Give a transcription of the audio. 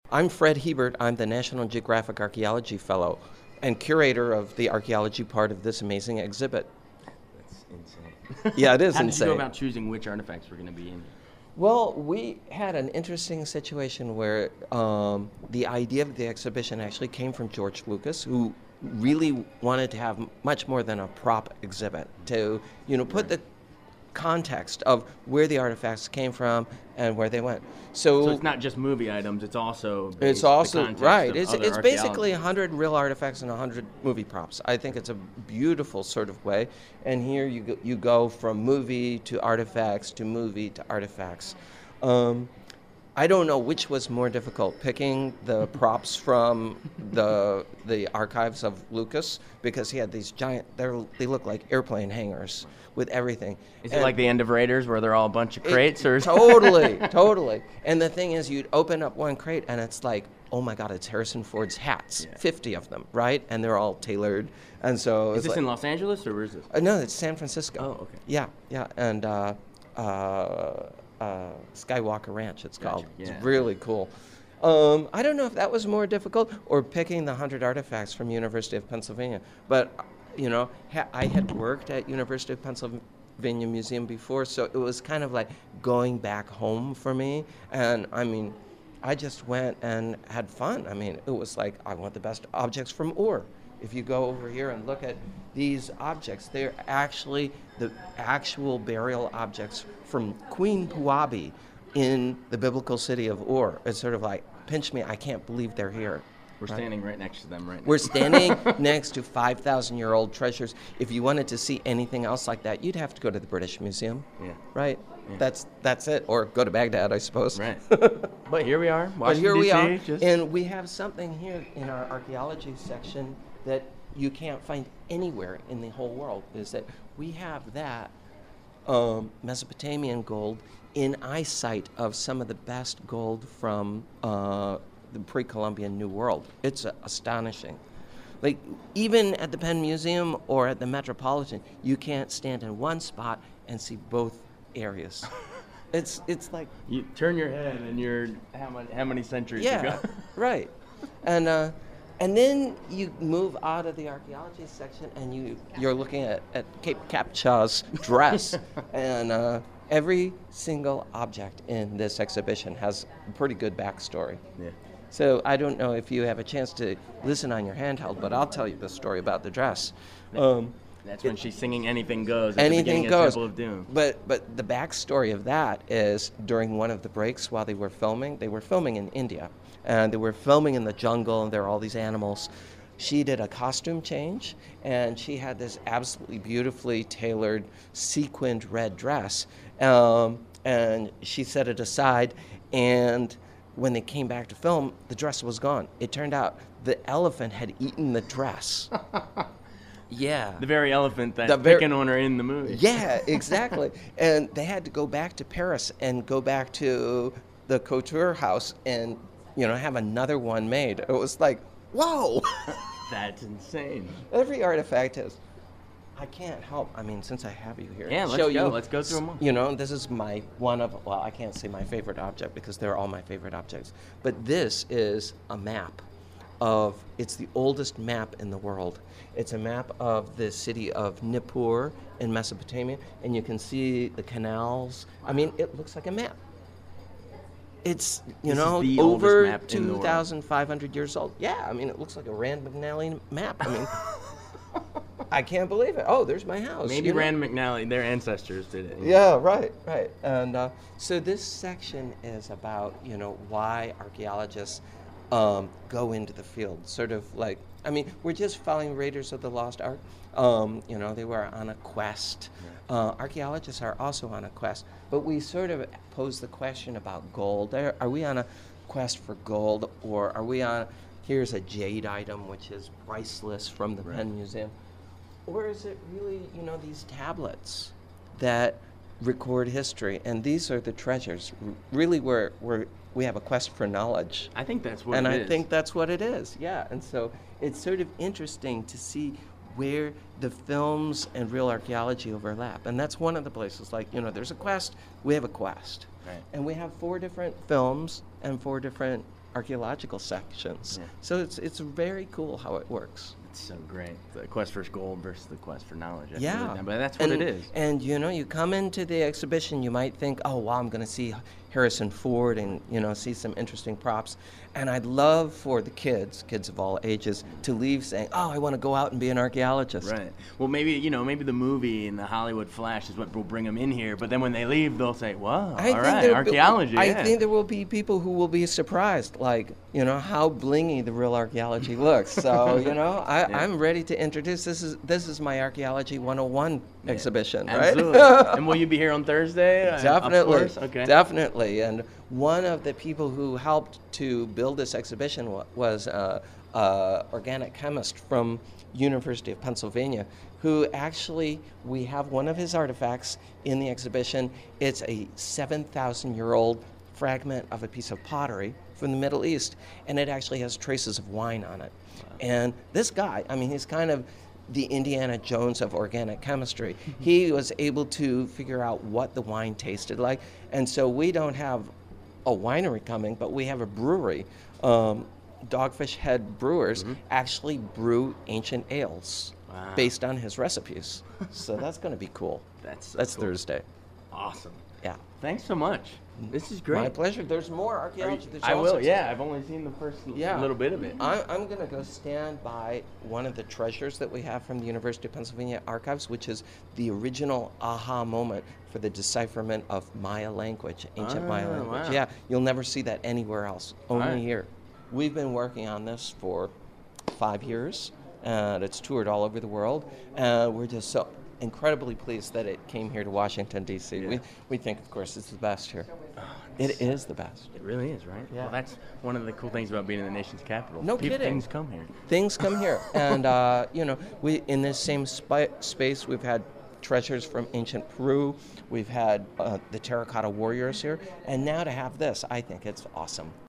I'm Fred Hebert. I'm the National Geographic Archaeology Fellow and curator of the archaeology part of this amazing exhibit. That's insane. Yeah, it is How did you go insane. about choosing which artifacts were going to be in here? Well, we had an interesting situation where the idea of the exhibition actually came from George Lucas, who really wanted to have much more than a prop exhibit to, put the context of where the artifacts came from and where they went. So it's not just movie items; it's also It's the also context right. of It's other it's basically archaeology. 100 real artifacts and 100 movie props. I think it's a beautiful sort of way. And here you go from movie to artifacts to movie to artifacts. Um, I don't know which was more difficult, picking the props from the archives of Lucas, because he had these giant. They look like airplane hangars with everything. Is it like the end of Raiders, where they're all a bunch of crates, or Totally. And the thing is, you'd open up one crate and it's like, oh my God, it's Harrison Ford's hats, 50 of them, right? And they're all tailored. And so Is it's this like, in Los Angeles, or where is this? no, it's San Francisco. Oh, okay. Yeah. And Skywalker Ranch, it's called. Yeah. It's really cool. I don't know if that was more difficult or picking the 100 artifacts from University of Pennsylvania, but I had worked at University of Pennsylvania Museum before, so it was kind of like going back home for me. And I mean, I just went and had fun. I mean, it was like, I want the best objects from Ur. If you go over here and look at these objects, they're actually the actual burial objects from Queen Puabi in the biblical city of Ur. It's sort of like, pinch me, I can't believe they're here. We're standing right next to them right now. We're standing next to 5,000-year-old treasures. If you wanted to see anything else like that, you'd have to go to the British Museum. Yeah. Right? Yeah. That's it. Or go to Baghdad, I suppose. Right. But here we are, But Washington, here we are, D.C. and we have something here in our archaeology section that you can't find anywhere in the whole world, is that we have that Mesopotamian gold in eyesight of some of the best gold from the pre-Columbian New World. It's astonishing. Like, even at the Penn Museum or at the Metropolitan, you can't stand in one spot and see both areas. It's like, You turn your head, and you're how many centuries ago? right. And then you move out of the archaeology section, and you're looking at Cape Capchaw's dress, and every single object in this exhibition has a pretty good backstory. Yeah. So I don't know if you have a chance to listen on your handheld, but I'll tell you the story about the dress. That's when she's singing "Anything Goes" at the Anything beginning goes. of Temple of Doom. But the backstory of that is, during one of the breaks while they were filming in India, and they were filming in the jungle, and there are all these animals. She did a costume change, and she had this absolutely beautifully tailored sequined red dress, and she set it aside, and when they came back to film, the dress was gone. It turned out the elephant had eaten the dress. Yeah. The very elephant that's The ver- picking on her in the movie. Yeah, exactly. And they had to go back to Paris and go back to the couture house and, have another one made. It was like, whoa! That's insane. Every artifact has. I can't help. I mean, since I have you here, Yeah, let's show go. you. Let's go through them all. This is well, I can't say my favorite object because they're all my favorite objects. But this is a map it's the oldest map in the world. It's a map of the city of Nippur in Mesopotamia, and you can see the canals. I mean, it looks like a map. It's, This is the oldest over map in the world. 2,500 years old. Yeah, I mean, it looks like a Rand McNally map. I mean, I can't believe it. Oh, there's my house. Maybe Rand McNally, their ancestors did it. Yeah, right. And so this section is about, why archaeologists go into the field. Sort of like, I mean, we're just following Raiders of the Lost Ark. They were on a quest. Archaeologists are also on a quest. But we sort of pose the question about gold. Are we on a quest for gold, or are we on, here's a jade item, which is priceless from the Penn Museum? Or is it really, these tablets that record history? And these are the treasures. Really, we have a quest for knowledge. I think that's what And it I is. think that's what it is, yeah. And so it's sort of interesting to see where the films and real archaeology overlap. And that's one of the places, like, there's a quest, we have a quest. Right. And we have 4 different films and 4 different archaeological sections. Yeah. So it's very cool how it works. It's so great. The quest for gold versus the quest for knowledge. Yeah. But that's what and, it is. And you come into the exhibition, you might think, oh wow, I'm going to see Harrison Ford and see some interesting props. And I'd love for the kids of all ages, to leave saying, oh, I want to go out and be an archaeologist. Right. Well, maybe the movie and the Hollywood flash is what will bring them in here. But then when they leave, they'll say, "Wow, archaeology." I think there will be people who will be surprised, like how blingy the real archaeology looks. So I'm ready to introduce. This is my Archaeology 101 exhibition, right? Absolutely. And will you be here on Thursday? Definitely. Of course? Okay. Definitely. And one of the people who helped to build this exhibition was organic chemist from University of Pennsylvania, who actually, we have one of his artifacts in the exhibition. It's a 7,000-year-old fragment of a piece of pottery from the Middle East, and it actually has traces of wine on it. Wow. And this guy, he's kind of the Indiana Jones of organic chemistry. He was able to figure out what the wine tasted like, and so we don't have a winery coming, but we have a brewery. Dogfish Head Brewers actually brew ancient ales based on his recipes. So that's going to be cool. That's cool. Thursday. Awesome. Yeah. Thanks so much. This is great. My pleasure. There's more archaeology. I will. Yeah, I've only seen the first little bit of it. I'm going to go stand by one of the treasures that we have from the University of Pennsylvania archives, which is the original aha moment for the decipherment of Maya language, ancient Maya language. Wow. Yeah, you'll never see that anywhere else, only here. We've been working on this for 5 years, and it's toured all over the world. We're just so incredibly pleased that it came here to Washington, D.C. Yeah. We think, of course, it's the best here. It is the best. It really is, right? Yeah. Well, that's one of the cool things about being in the nation's capital. No kidding. Things come here. Things come here. And, we in this same space, we've had treasures from ancient Peru. We've had the terracotta warriors here. And now to have this, I think it's awesome.